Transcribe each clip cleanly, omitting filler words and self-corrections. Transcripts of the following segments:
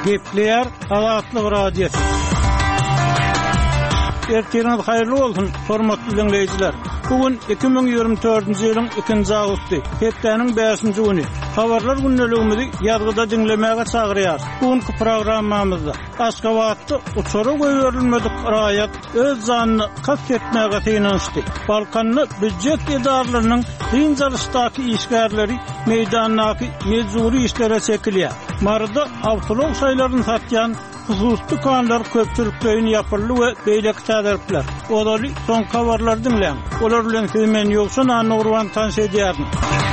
Gepleyer Azatlyk Radiosu. Ertiriniz hayırlı olsun, hormatly dinleyijiler. Bugün 2024-nji ýylyň 2-nji awgusty, hepdeniň 5-nji güni. Habarlar günneligimizi ýazgyda dinlemäge çagyrýar. Bugünkü programmamyzda Aşgabatda uçara goýurilmedik raýat öz zanyny kasp etmäge synanyşdy. Balkanly büdjet edarlarynyň kynjalysdaky işgärleri meýdandaky mejburi işlere çekilýär. Marada awtolog saýlaryny satýan hususly kanlar köpçüliklerini yapyrly we beýleki täderipler. Olary son habarlar dinleň. Olar bilen men ýoksa Nurwan tanış edýärdim.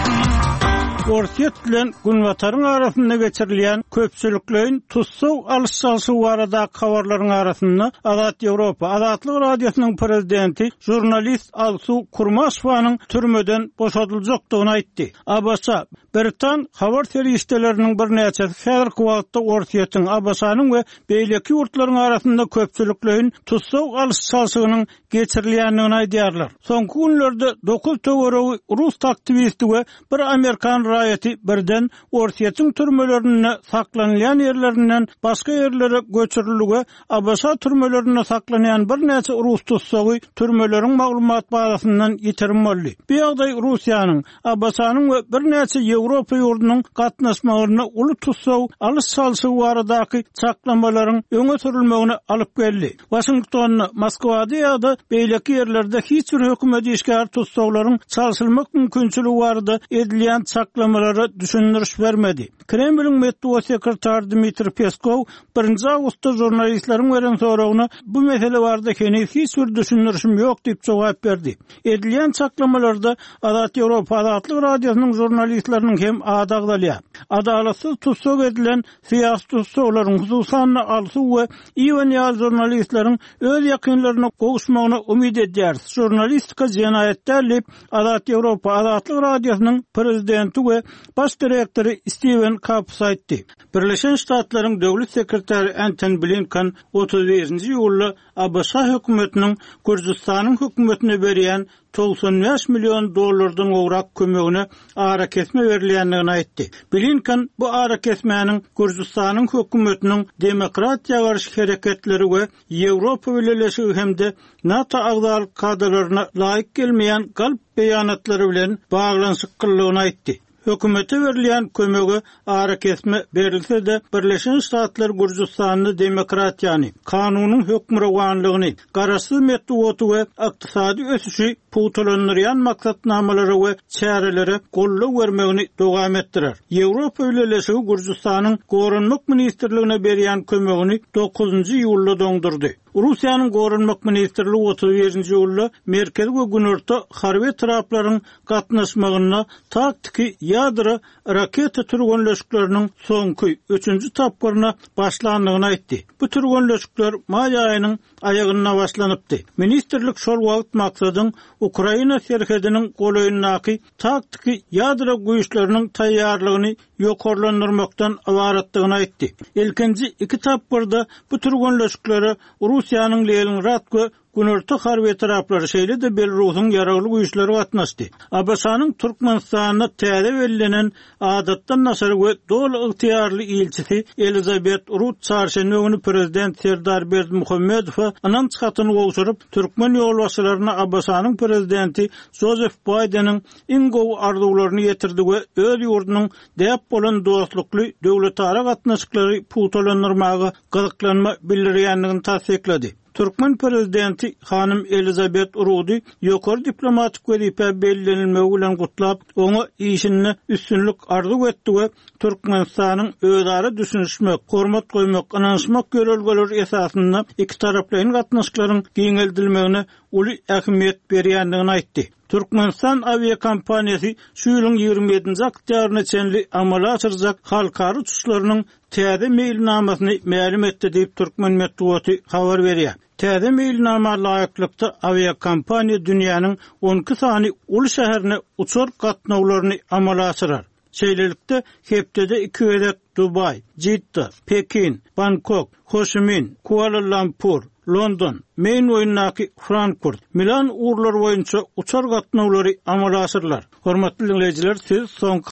Ortiýet bilen Günwataryň arasynda geçirilýän köpçüliklerin tutsaw alyssalsy barada habarlaryň arasynda Azat Ýewropa Azatlyk Radiosynyň prezidenti jurnalist Alsu Kurmasowanyň türmeden boşadyljakdygyny aýtdy. Abasa Britan habar terýişleriniň bir näçesi häzirki wagtda Ortiýetiň Abasanyň we beýleki ýurtlaryň arasynda köpçüliklerin tutsaw alyssalsynyň geçirilýändigini aýdýarlar. Soňky günlerde 9 töweregi Rus aktivisti we bir Amerikan raýaty birden Ortiýetiň türmelerine saklanýan ýerlerinden başga ýerlere göçürilýär. Abasa türmelerine saklanýan bir näçe Rus tutsawy türmeleriň maglumat bazasyndan ýitirilmeli. Bu ýagdaý Russiýanyň, Abasanyň we bir näçe Ýewropa ýurdunyň gatnaşmagyna uly tutsaw alyssalsy baradaky çaklamalaryň öňe sürilmegine alyp geldi. Washington, Moskwada ýa-da beýleki ýerlerde hiç bir hökümet işgär tutsawlaryň çalşylmak mümkinçiligi barada edilýän çaklamalara düşündiriş bermedi. Kremliň medeniýet sekretary Dmitri Peskov 1-nji awgustda jurnalistleriň beren soragyna bu mesele barada hiç bir düşündirişim ýok diýip jogap berdi. Edilýän çaklamalarda Azat Ýewropa Azatlyk Radiosynyň jurnalistleriniň hem adagdalýar. Adalatsyz tutsaw edilen siýasy tutsawlaryň hususan alsy we iýen jurnalistleriň öz ýakynlaryna gowuşmagyna umyt edýär. Jurnalistika jenaýetler Azat Ýewropa Azatlyk Radiosynyň prezidenti we baş direktori Steven Kapps aýtdy. Birleşen Ştatlaryň döwlet sekretary Antony Blinken 31-nji ýylda Abasa hökümetiniň Gürjistanyň hökümetine berýän $95 milyon ograk kömegine ara kesme berilýändigini aýtdy. Blinken bu ara kesmäniň Gürjistanyň hökümetiniň demokratiýa garşy hereketleri we Ýewropa Birleşigi hemde NATO agdal kadrlaryna laýyk gelmeýän galp beýanatlary bilen baglanyşyklygyny aýtdy. Hökümete berilýän kömegi ara kesme berilse de Birleşen Ştatlar Gürjistanyny demokratiýany, kanunyň hökmranlygyny, garaşsyz metodu we ykdysady ösüşi putulanýan maksatnamalary we çärelere gollap bermegini dowam etdirer. Ýewropa Birleşigi Gürjistanyň Gorunmak ministrligine berýän kömegini 9-njy ýylda doňdurdy. Russiýanyň Gorunmak ministrligi 31-nji ýylda merkez we günorta harby taraplaryň gatnaşmagyna taktiki ýadra raketa türgönleşikleriniň soňky 3-nji tapgyryna başlandygyny aýtdy. Bu türgönleşikler may aýynyň aýagyna başlanypdy. Ministrlik şol wagt maksadyň Ukraina serhediniň golaýyndaky taktiki ýadra güýçleriniň taýýarlygyny ýokarlandyrmakdan awaratdygyny aýtdy. Ilkinji 2 tapgyrda bu türgönleşikleri Russiýanyň Leningrad we günorta harby taraplary şeýle de Belarusyň ýaragly güýçleri gatnaşdy. Abasanyň Türkmenistanyna täze berilenen adatdan nasary we doly ygtyýarly elçisi Elizabet Rut çarşenbä prezident Serdar Berdimuhammedow anan çatyny gowşuryp türkmen ýolbaşçylaryna Abasanyň prezidenti Joseph Biden'in ingow arzuwlaryny ýetirdi we öz ýurdunyň däp bolan dostlukly döwletara gatnaşyklary putulanyrmagy gyzyklanma bildirýändigini tasdiklady. Türkmen prezidenti Hanım Elizabet Rudi ýokary diplomatik wezipe bellenilmegi bilen gutlap, oňa işini üstünlük arzu etdi we Türkmenistanyň özara düşünüşmek, hormat goýmak, anaşmak görelgeleri esasynda iki taraplaryň gatnaşyklaryň giňeldilmegine uly ähmiýet berýändigini aýtdy. Türkmenistan aviakompaniýasy şu ýylyň 27-nji oktýabyna çenli amala açyrjak halkary uçuşlarynyň täze meýilnamasyny ma'lum etdi diýip Türkmen medeniýeti habar berýär. Täze meýilnama laýyklykda aviakompaniýa dünýäniň 12 sany uly şäherine uçar gatnawlaryny amala açyrar. Şeýlelikde hepdede 2 gezek Dubay, Jidda, Pekin, Bangkok, Ho Chi Minh, Kuala Lumpur, London, Maine oýundaky Frankfurt, Milan uğurlar boýunça uçar gatnawlary amala açyrlar. Hormatly dinleyijiler, siz soňky